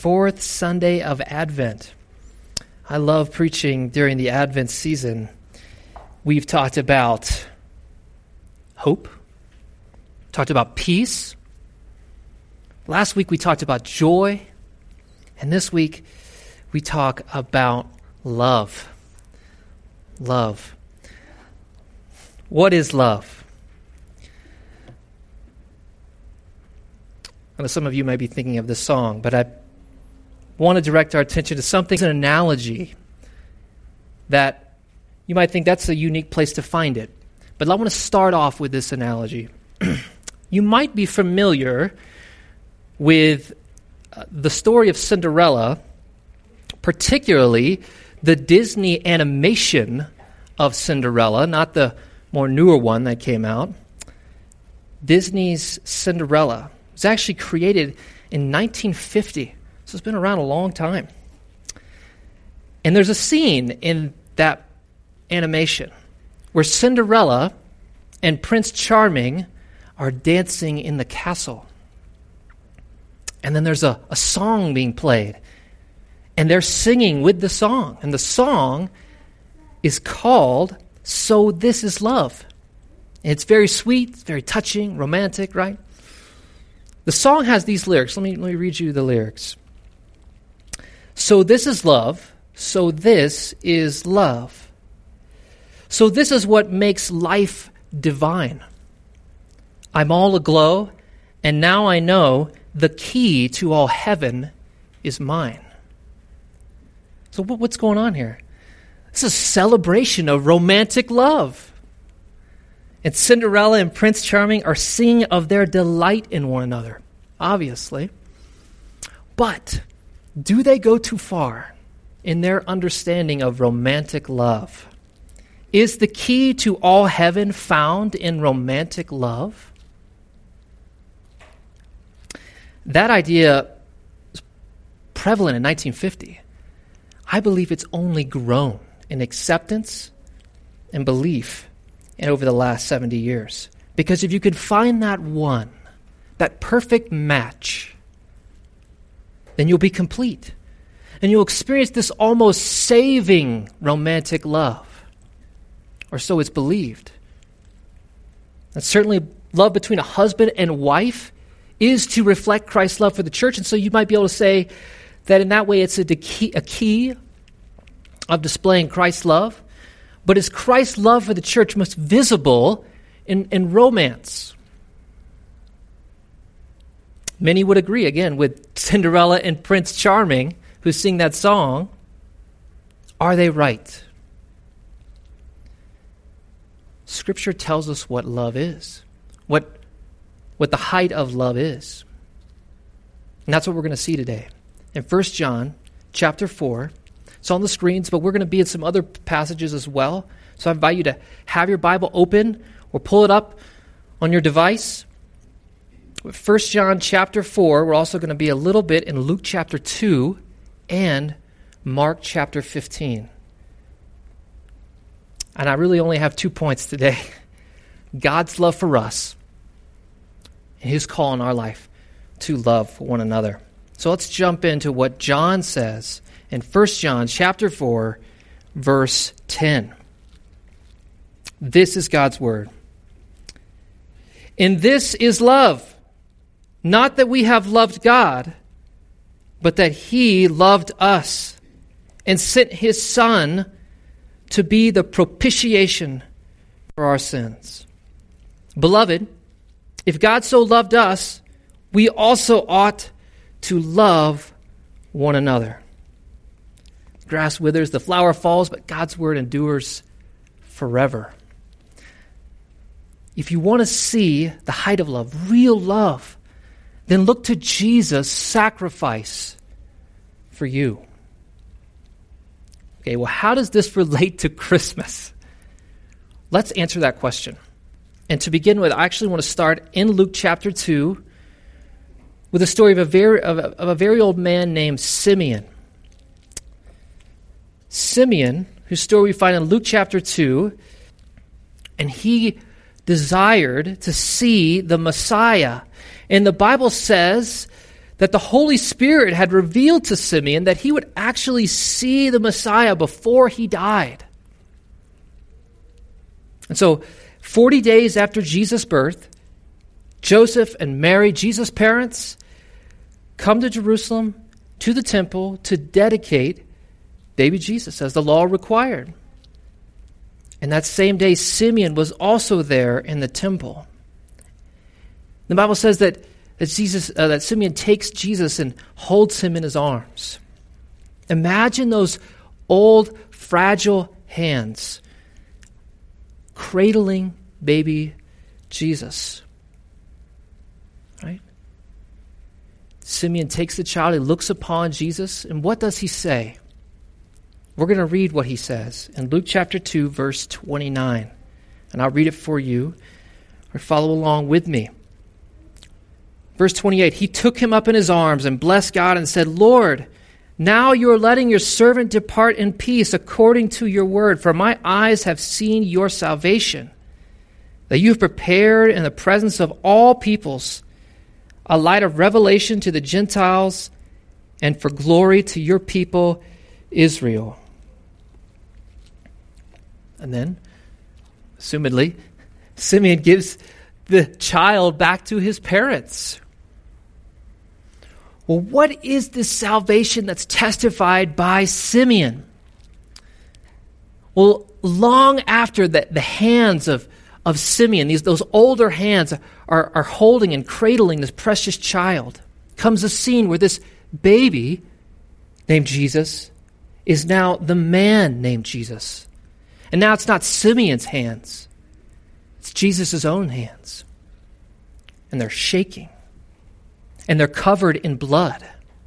fourth Sunday of Advent. I love preaching during the Advent season. We've talked about hope, talked about peace. Last week we talked about joy, and this week we talk about love. Love. What is love? I know some of you might be thinking of this song, but I want to direct our attention to something, an analogy that you might think that's a unique place to find it. But I want to start off with this analogy. You might be familiar with the story of Cinderella, particularly the Disney animation of Cinderella, not the more newer one that came out. Disney's Cinderella was actually created in 1950, so it's been around a long time. And there's a scene in that animation where Cinderella and Prince Charming are dancing in the castle. And then there's a song being played, and they're singing with the song. And the song is called So This Is Love. And it's very sweet, it's very touching, romantic, right? The song has these lyrics. Let me read you the lyrics. So this is love, so this is love. So this is what makes life divine. I'm all aglow, and now I know the key to all heaven is mine. So what's going on here? This is a celebration of romantic love. And Cinderella and Prince Charming are singing of their delight in one another, obviously. But do they go too far in their understanding of romantic love? Is the key to all heaven found in romantic love? That idea was prevalent in 1950. I believe it's only grown in acceptance and belief and over the last 70 years. Because if you could find that one, that perfect match, then you'll be complete. And you'll experience this almost saving romantic love. Or so it's believed. And certainly love between a husband and wife is to reflect Christ's love for the church. And so you might be able to say that in that way it's a key of displaying Christ's love. But is Christ's love for the church most visible in romance? Many would agree, again, with Cinderella and Prince Charming, who sing that song. Are they right? Scripture tells us what love is, what the height of love is. And that's what we're going to see today. In 1 John chapter 4, it's on the screens, but we're going to be in some other passages as well. So I invite you to have your Bible open or pull it up on your device. 1 John chapter 4, we're also going to be a little bit in Luke chapter 2 and Mark chapter 15. And I really only have 2 points today. God's love for us and his call in our life to love one another. So let's jump into what John says in 1 John chapter 4, verse 10. This is God's word. And this is love, not that we have loved God, but that he loved us and sent his Son to be the propitiation for our sins. Beloved, if God so loved us, we also ought to love one another. The grass withers, the flower falls, but God's word endures forever. If you want to see the height of love, real love, then look to Jesus' sacrifice for you. Okay, well, how does this relate to Christmas? Let's answer that question. And to begin with, I actually want to start in Luke chapter 2 with a story of a very old man named Simeon. Simeon, whose story we find in Luke chapter 2, and he desired to see the Messiah. And the Bible says that the Holy Spirit had revealed to Simeon that he would actually see the Messiah before he died. And so 40 days after Jesus' birth, Joseph and Mary, Jesus' parents, come to Jerusalem, to the temple, to dedicate baby Jesus as the law required. And that same day, Simeon was also there in the temple. The Bible says that Simeon takes Jesus and holds him in his arms. Imagine those old, fragile hands cradling baby Jesus. Right? Simeon takes the child, he looks upon Jesus, and what does he say? We're going to read what he says in Luke chapter 2, verse 29. And I'll read it for you, or follow along with me. Verse 28, he took him up in his arms and blessed God and said, Lord, now you are letting your servant depart in peace according to your word, for my eyes have seen your salvation, that you have prepared in the presence of all peoples a light of revelation to the Gentiles and for glory to your people Israel. And then, assumedly, Simeon gives the child back to his parents. Well, what is this salvation that's testified by Simeon? Well, long after the hands of Simeon, those older hands are holding and cradling this precious child, comes a scene where this baby named Jesus is now the man named Jesus. And now it's not Simeon's hands. It's Jesus' own hands. And they're shaking. And they're covered in blood.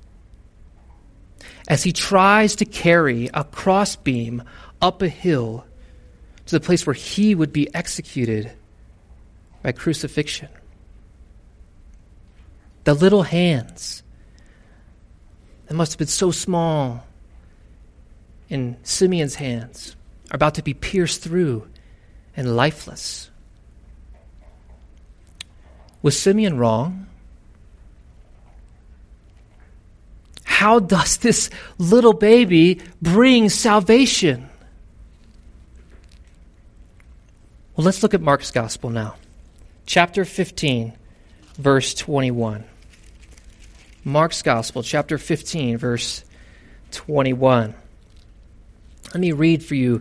As he tries to carry a crossbeam up a hill to the place where he would be executed by crucifixion. The little hands that must have been so small in Simeon's hands are about to be pierced through and lifeless. Was Simeon wrong? How does this little baby bring salvation? Well, let's look at Mark's gospel now. Chapter 15, verse 21. Mark's gospel, chapter 15, verse 21. Let me read for you.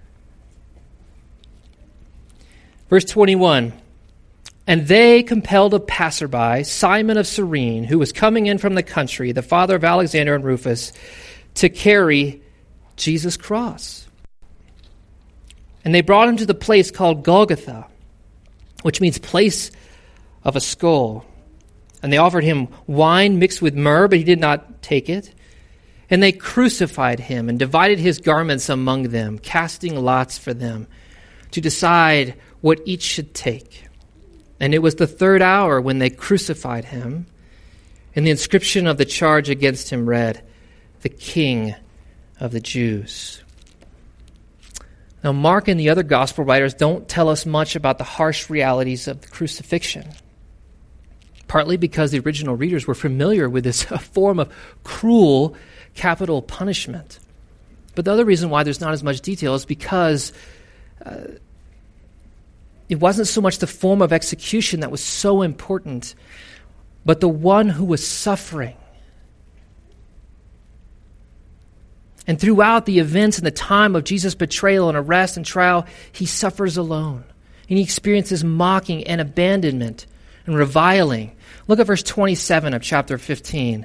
Verse 21. And they compelled a passerby, Simon of Cyrene, who was coming in from the country, the father of Alexander and Rufus, to carry Jesus' cross. And they brought him to the place called Golgotha, which means place of a skull. And they offered him wine mixed with myrrh, but he did not take it. And they crucified him and divided his garments among them, casting lots for them to decide what each should take. And it was the third hour when they crucified him. And the inscription of the charge against him read, "The King of the Jews." Now, Mark and the other gospel writers don't tell us much about the harsh realities of the crucifixion, partly because the original readers were familiar with this form of cruel capital punishment. But the other reason why there's not as much detail is because it wasn't so much the form of execution that was so important, but the one who was suffering. And throughout the events and the time of Jesus' betrayal and arrest and trial, he suffers alone. And he experiences mocking and abandonment and reviling. Look at verse 27 of chapter 15.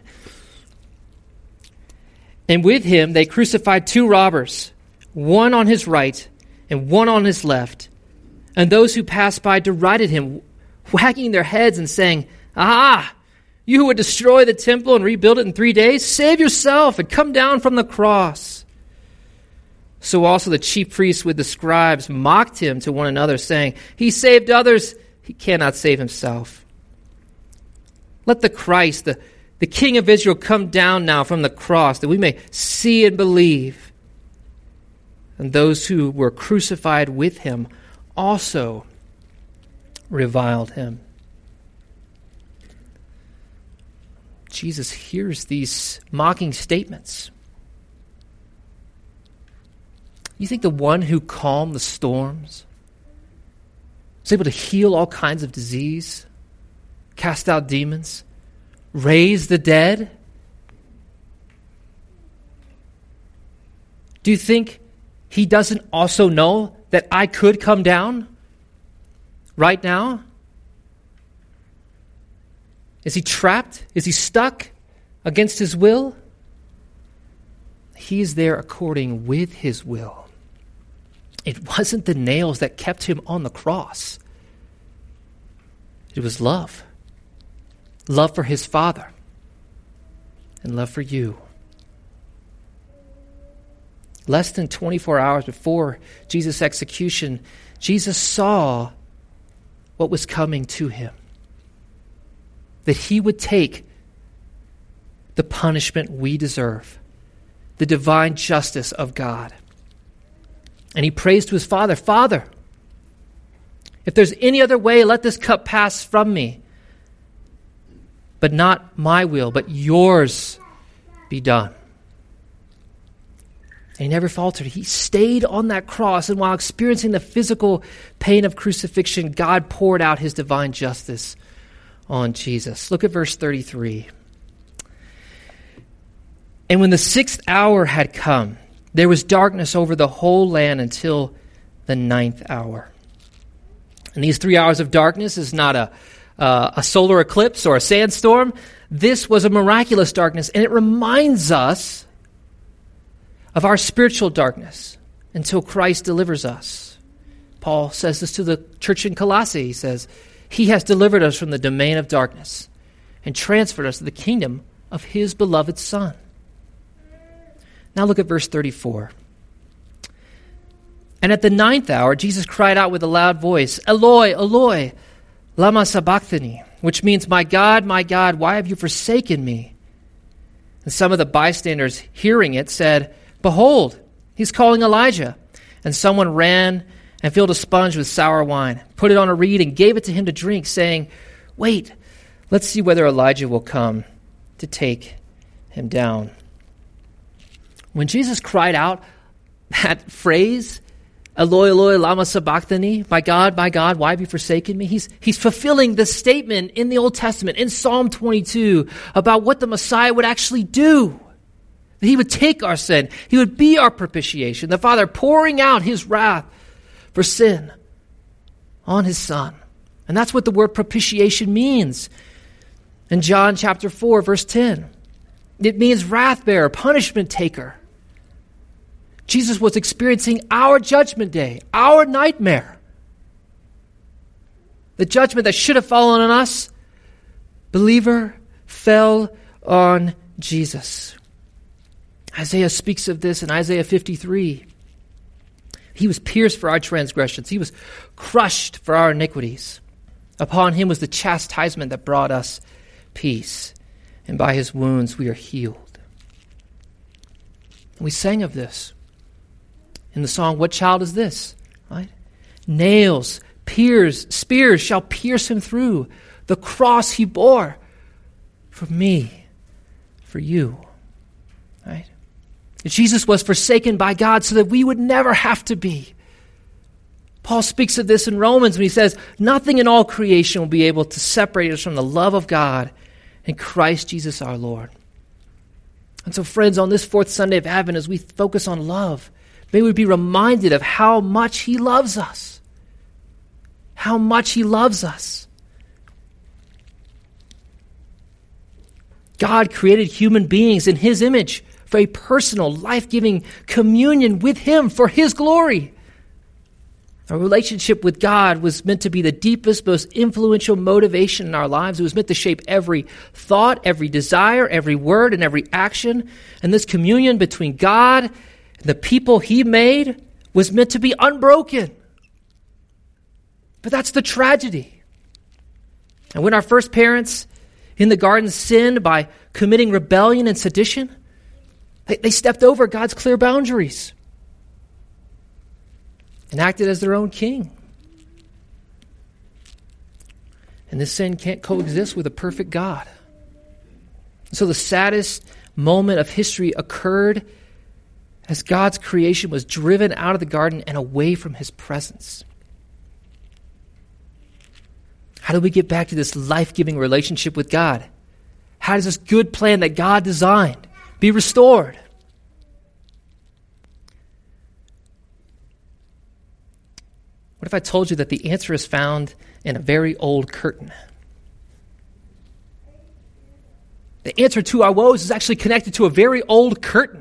And with him they crucified two robbers, one on his right and one on his left. And those who passed by derided him, wagging their heads and saying, "Ah, you who would destroy the temple and rebuild it in 3 days, save yourself and come down from the cross." So also the chief priests with the scribes mocked him to one another, saying, "He saved others, he cannot save himself. Let the Christ, the King of Israel, come down now from the cross, that we may see and believe." And those who were crucified with him also reviled him. Jesus hears these mocking statements. You think the one who calmed the storms is able to heal all kinds of disease, cast out demons, raise the dead? Do you think he doesn't also know that I could come down right now? Is he trapped? Is he stuck against his will? He is there according with his will. It wasn't the nails that kept him on the cross. It was love. Love for his Father and love for you. Less than 24 hours before Jesus' execution, Jesus saw what was coming to him. That he would take the punishment we deserve, the divine justice of God. And he prays to his Father, Father, if there's any other way, let this cup pass from me. But not my will, but yours be done. And he never faltered. He stayed on that cross, and while experiencing the physical pain of crucifixion, God poured out his divine justice on Jesus. Look at verse 33. And when the 6th hour had come, there was darkness over the whole land until the 9th hour. And these 3 hours of darkness is not a solar eclipse or a sandstorm. This was a miraculous darkness, and it reminds us of our spiritual darkness until Christ delivers us. Paul says this to the church in Colossae. He says, he has delivered us from the domain of darkness and transferred us to the kingdom of his beloved Son. Now look at verse 34. And at the 9th hour, Jesus cried out with a loud voice, Eloi, Eloi, lama sabachthani, which means, my God, why have you forsaken me? And some of the bystanders hearing it said, Behold, he's calling Elijah. And someone ran and filled a sponge with sour wine, put it on a reed, and gave it to him to drink, saying, Wait, let's see whether Elijah will come to take him down. When Jesus cried out that phrase, Eloi, Eloi, lama sabachthani, my God, why have you forsaken me? He's fulfilling the statement in the Old Testament, in Psalm 22, about what the Messiah would actually do. That he would take our sin. He would be our propitiation. The Father pouring out his wrath for sin on his Son. And that's what the word propitiation means. In John chapter 4, verse 10, it means wrath bearer, punishment taker. Jesus was experiencing our judgment day, our nightmare. The judgment that should have fallen on us, believer, fell on Jesus. Isaiah speaks of this in Isaiah 53. He was pierced for our transgressions. He was crushed for our iniquities. Upon him was the chastisement that brought us peace. And by his wounds we are healed. And we sang of this in the song, What Child Is This? Right? Nails, spears shall pierce him through. The cross he bore for me, for you. Right? Jesus was forsaken by God so that we would never have to be. Paul speaks of this in Romans when he says, nothing in all creation will be able to separate us from the love of God in Christ Jesus our Lord. And so, friends, on this fourth Sunday of Advent, as we focus on love, may we be reminded of how much he loves us. How much he loves us. God created human beings in his image for a personal, life-giving communion with him for his glory. Our relationship with God was meant to be the deepest, most influential motivation in our lives. It was meant to shape every thought, every desire, every word, and every action. And this communion between God and the people he made was meant to be unbroken. But that's the tragedy. And when our first parents in the garden sinned by committing rebellion and sedition, they stepped over God's clear boundaries and acted as their own king. And this sin can't coexist with a perfect God. So the saddest moment of history occurred as God's creation was driven out of the garden and away from his presence. How do we get back to this life-giving relationship with God? How does this good plan that God designed be restored? What if I told you that the answer is found in a very old curtain? The answer to our woes is actually connected to a very old curtain.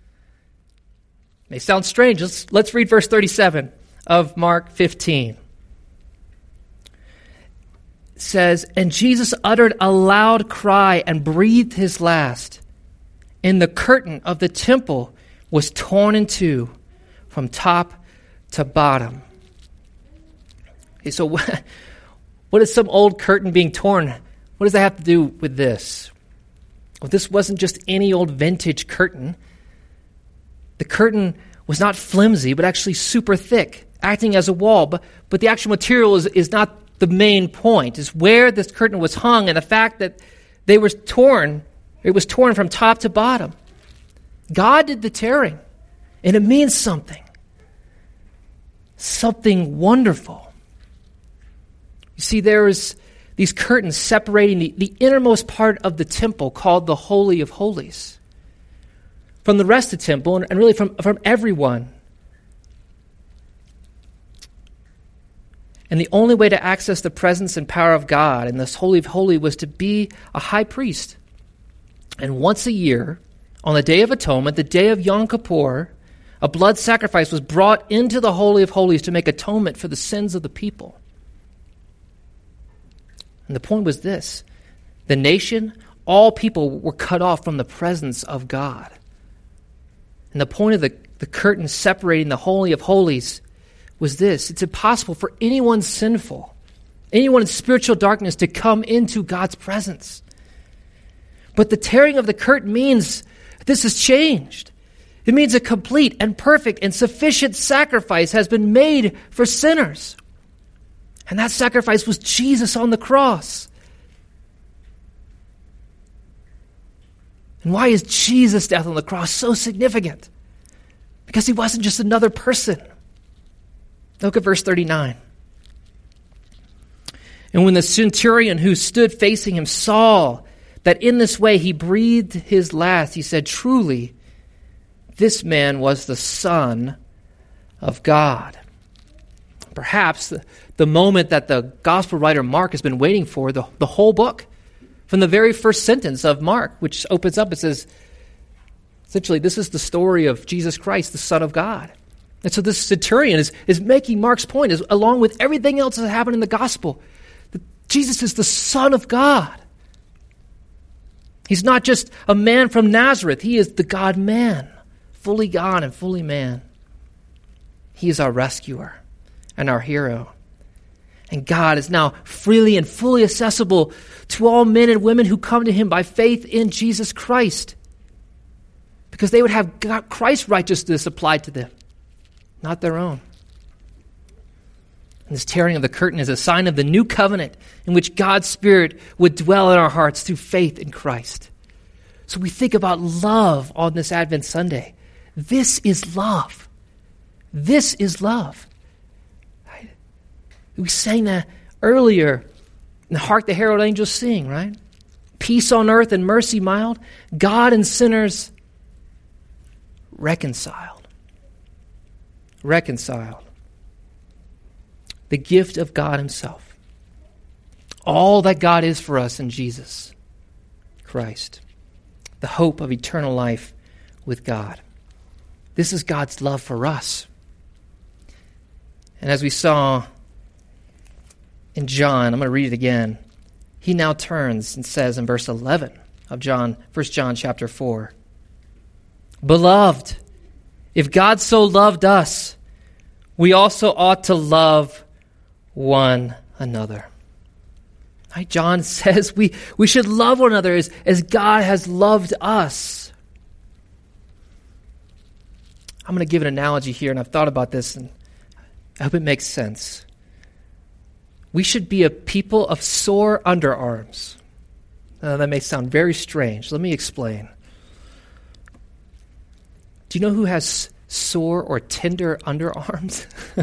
It may sound strange. Let's read verse 37 of Mark 15. It says, "And Jesus uttered a loud cry and breathed his last. And the curtain of the temple was torn in two from top to bottom." Okay, so what is some old curtain being torn? What does that have to do with this? Well, this wasn't just any old vintage curtain. The curtain was not flimsy, but actually super thick, acting as a wall. But the actual material is not the main point. It's where this curtain was hung and the fact that it was torn from top to bottom. God did the tearing, and it means something. Something wonderful. You see, there is these curtains separating the innermost part of the temple called the Holy of Holies from the rest of the temple and really from everyone. And the only way to access the presence and power of God in this Holy of Holies was to be a high priest. And once a year, on the Day of Atonement, the day of Yom Kippur, a blood sacrifice was brought into the Holy of Holies to make atonement for the sins of the people. And the point was this: the nation, all people were cut off from the presence of God. And the point of the curtain separating the Holy of Holies was this: it's impossible for anyone sinful, anyone in spiritual darkness to come into God's presence. But the tearing of the curtain means this has changed. It means a complete and perfect and sufficient sacrifice has been made for sinners. And that sacrifice was Jesus on the cross. And why is Jesus' death on the cross so significant? Because he wasn't just another person. Look at verse 39. "And when the centurion who stood facing him saw that in this way he breathed his last, he said, 'Truly, this man was the Son of God.'" Perhaps the moment that the gospel writer Mark has been waiting for the whole book. From the very first sentence of Mark, which opens up, it says, essentially, this is the story of Jesus Christ, the Son of God. And so this centurion is making Mark's point, along with everything else that happened in the gospel, that Jesus is the Son of God. He's not just a man from Nazareth. He is the God-man, fully God and fully man. He is our rescuer and our hero. And God is now freely and fully accessible to all men and women who come to him by faith in Jesus Christ, because they would have Christ's righteousness applied to them, not their own. And this tearing of the curtain is a sign of the new covenant in which God's Spirit would dwell in our hearts through faith in Christ. So we think about love on this Advent Sunday. This is love. This is love. Right? We sang that earlier. And hark the herald angels sing, right? Peace on earth and mercy mild. God and sinners reconciled. Reconciled. The gift of God himself. All that God is for us in Jesus Christ. The hope of eternal life with God. This is God's love for us. And as we saw in John, I'm going to read it again. He now turns and says in verse 11 of 1 John chapter 4, "Beloved, if God so loved us, we also ought to love one another." Right? John says we should love one another as God has loved us. I'm going to give an analogy here, and I've thought about this, and I hope it makes sense. We should be a people of sore underarms. That may sound very strange. Let me explain. Do you know who has sore or tender underarms?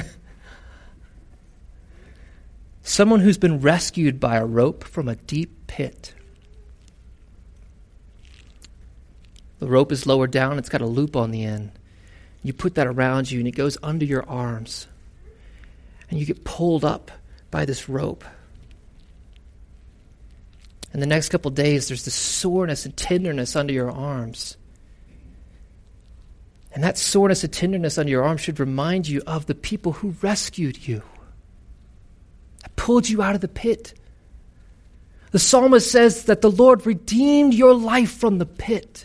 Someone who's been rescued by a rope from a deep pit. The rope is lowered down. It's got a loop on the end. You put that around you, and it goes under your arms. And you get pulled up by this rope. And the next couple days, there's this soreness and tenderness under your arms. And that soreness and tenderness under your arms should remind you of the people who rescued you, that pulled you out of the pit. The psalmist says that the Lord redeemed your life from the pit.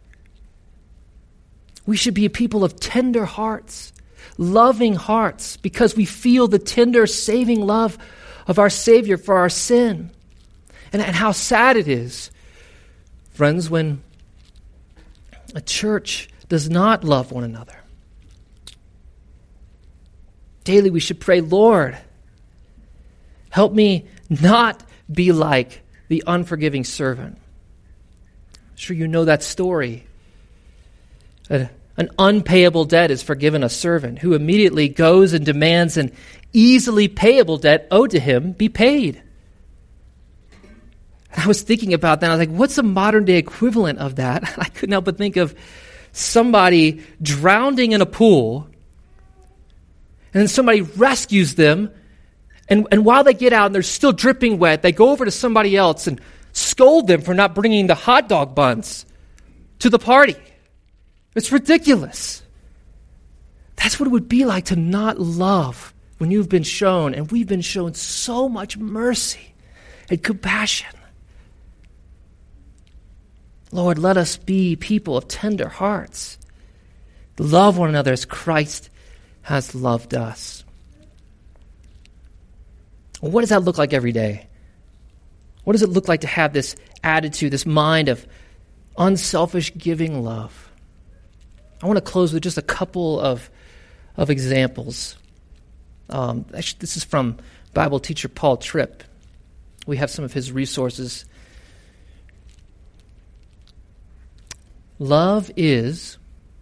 We should be a people of tender hearts, loving hearts, because we feel the tender, saving love of our Savior for our sin. And how sad it is, friends, when a church does not love one another. Daily we should pray, Lord, help me not be like the unforgiving servant. I'm sure you know that story. An unpayable debt is forgiven a servant who immediately goes and demands an easily payable debt owed to him be paid. I was thinking about that. I was like, what's a modern day equivalent of that? I couldn't help but think of somebody drowning in a pool, and then somebody rescues them, and while they get out and they're still dripping wet, they go over to somebody else and scold them for not bringing the hot dog buns to the party. It's ridiculous. That's what it would be like to not love when you've been shown, and we've been shown so much mercy and compassion. Lord, let us be people of tender hearts. Love one another as Christ has loved us. Well, what does that look like every day? What does it look like to have this attitude, this mind of unselfish giving love? I want to close with just a couple of examples. Actually, this is from Bible teacher Paul Tripp. We have some of his resources. Love is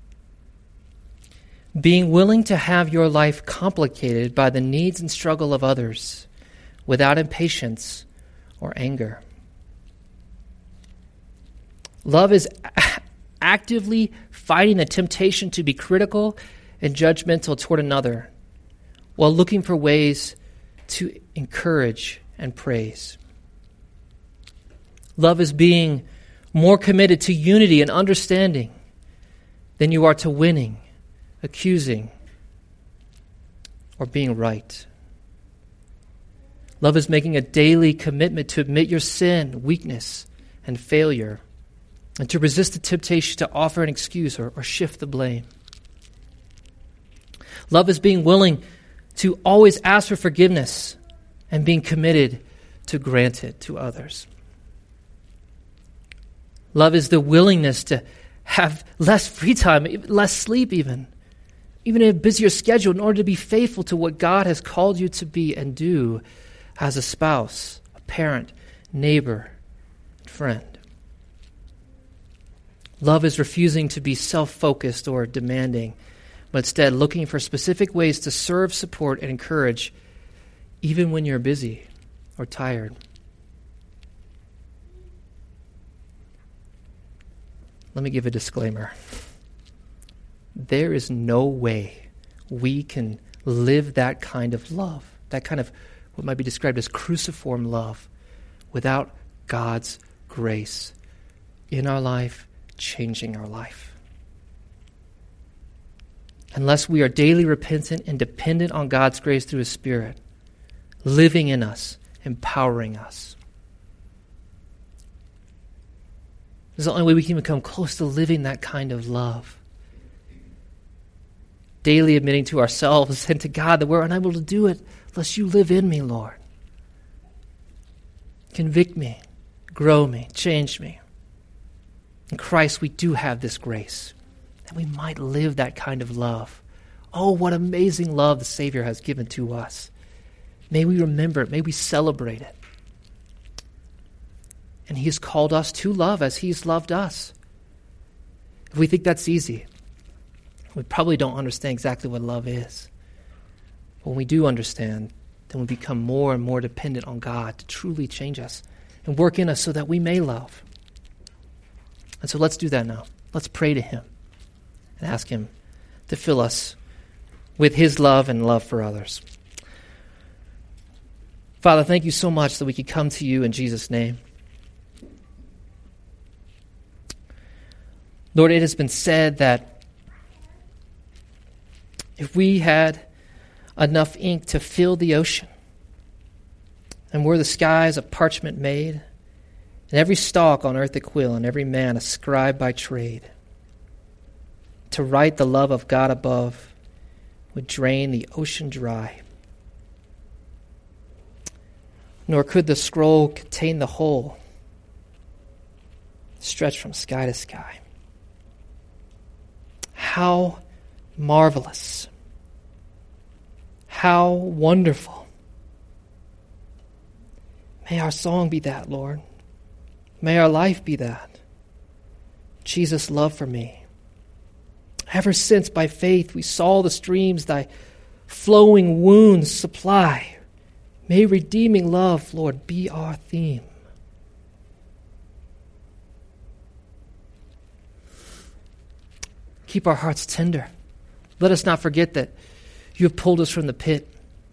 being willing to have your life complicated by the needs and struggle of others without impatience or anger. Love is actively fighting the temptation to be critical and judgmental toward another while looking for ways to encourage and praise. Love is being more committed to unity and understanding than you are to winning, accusing, or being right. Love is making a daily commitment to admit your sin, weakness, and failure, and to resist the temptation to offer an excuse or shift the blame. Love is being willing to always ask for forgiveness and being committed to grant it to others. Love is the willingness to have less free time, less sleep even in a busier schedule in order to be faithful to what God has called you to be and do as a spouse, a parent, neighbor, and friend. Love is refusing to be self-focused or demanding, but instead looking for specific ways to serve, support, and encourage even when you're busy or tired. Let me give a disclaimer. There is no way we can live that kind of love, that kind of what might be described as cruciform love, without God's grace in our life, changing our life. Unless we are daily repentant and dependent on God's grace through His Spirit, living in us, empowering us. This is the only way we can become close to living that kind of love. Daily admitting to ourselves and to God that we're unable to do it unless you live in me, Lord. Convict me, grow me, change me. In Christ, we do have this grace, that we might live that kind of love. Oh, what amazing love the Savior has given to us. May we remember it. May we celebrate it. And he has called us to love as he's loved us. If we think that's easy, we probably don't understand exactly what love is. But when we do understand, then we become more and more dependent on God to truly change us and work in us so that we may love. And so let's do that now. Let's pray to him and ask him to fill us with his love and love for others. Father, thank you so much that we could come to you in Jesus' name. Lord, it has been said that if we had enough ink to fill the ocean, and were the skies of parchment made, and every stalk on earth a quill, and every man a scribe by trade, to write the love of God above would drain the ocean dry. Nor could the scroll contain the whole, stretched from sky to sky. How marvelous, how wonderful. May our song be that, Lord. May our life be that. Jesus' love for me. Ever since by faith we saw the streams thy flowing wounds supply, may redeeming love, Lord, be our theme. Keep our hearts tender. Let us not forget that you have pulled us from the pit.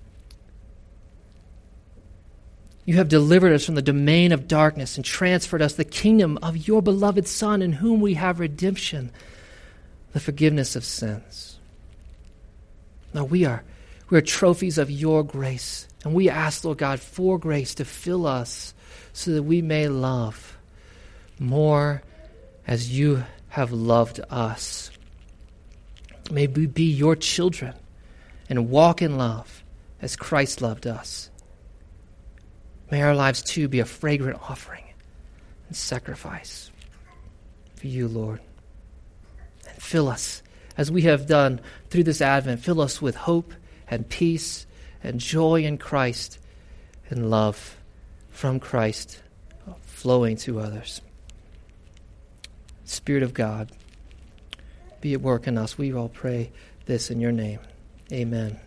You have delivered us from the domain of darkness and transferred us the kingdom of your beloved Son, in whom we have redemption, the forgiveness of sins. Now we are trophies of your grace, and we ask, Lord God, for grace to fill us so that we may love more as you have loved us. May we be your children and walk in love as Christ loved us. May our lives too be a fragrant offering and sacrifice for you, Lord. And fill us, as we have done through this Advent, fill us with hope and peace and joy in Christ and love from Christ flowing to others. Spirit of God, be at work in us. We all pray this in your name. Amen.